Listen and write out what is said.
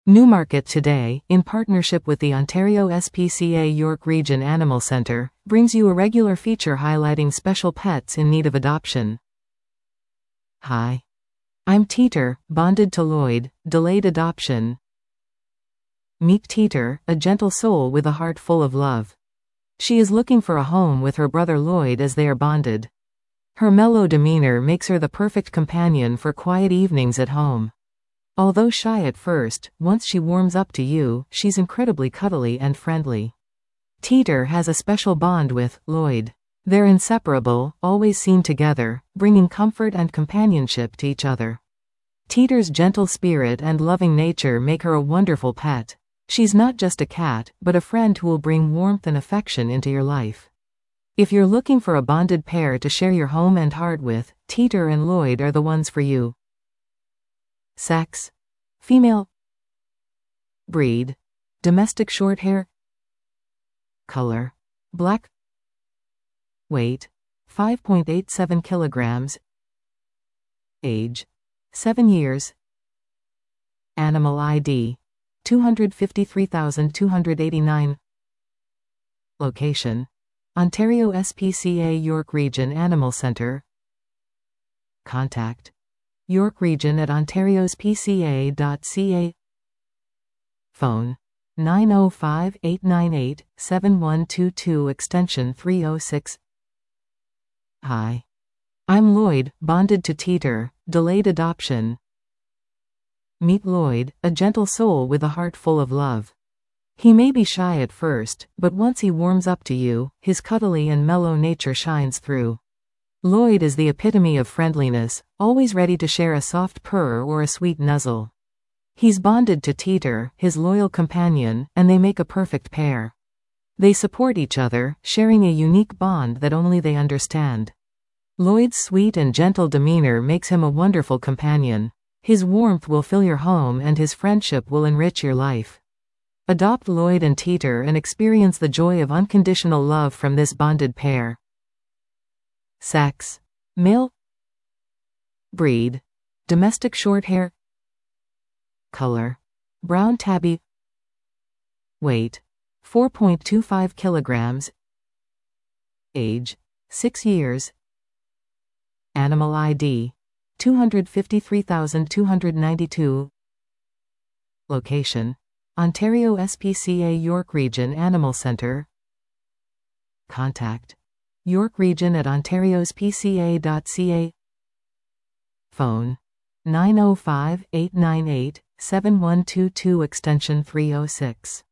Newmarket Today, in partnership with the Ontario SPCA York Region Animal Centre, brings you a regular feature highlighting special pets in need of adoption. Hi. I'm Teeter, bonded to Lloyd, delayed adoption. Meet Teeter, a gentle soul with a heart full of love. She is looking for a home with her brother Lloyd as they are bonded. Her mellow demeanor makes her the perfect companion for quiet evenings at home. Although shy at first, once she warms up to you, she's incredibly cuddly and friendly. Teeter has a special bond with Lloyd. They're inseparable, always seen together, bringing comfort and companionship to each other. Teeter's gentle spirit and loving nature make her a wonderful pet. She's not just a cat, but a friend who will bring warmth and affection into your life. If you're looking for a bonded pair to share your home and heart with, Teeter and Lloyd are the ones for you. Sex: female. Breed: domestic shorthair. Color: black. Weight: 5.87 kilograms. Age: 7 years. Animal ID: 253,289. Location: Ontario SPCA York Region Animal Centre. Contact: York Region at ontarios.pca.ca. Phone: 905-898-7122 extension 306. Hi. I'm Lloyd, bonded to Teeter, delayed adoption. Meet Lloyd, a gentle soul with a heart full of love. He may be shy at first, but once he warms up to you, his cuddly and mellow nature shines through. Lloyd is the epitome of friendliness, always ready to share a soft purr or a sweet nuzzle. He's bonded to Teeter, his loyal companion, and they make a perfect pair. They support each other, sharing a unique bond that only they understand. Lloyd's sweet and gentle demeanor makes him a wonderful companion. His warmth will fill your home and his friendship will enrich your life. Adopt Lloyd and Teeter and experience the joy of unconditional love from this bonded pair. Sex: male. Breed: domestic shorthair. Color: brown tabby. Weight: 4.25 kilograms. Age: 6 years. Animal ID: 253,292. Location: Ontario SPCA York Region Animal Centre. Contact: York Region at ontarios.pca.ca. Phone: 905-898-7122 extension 306.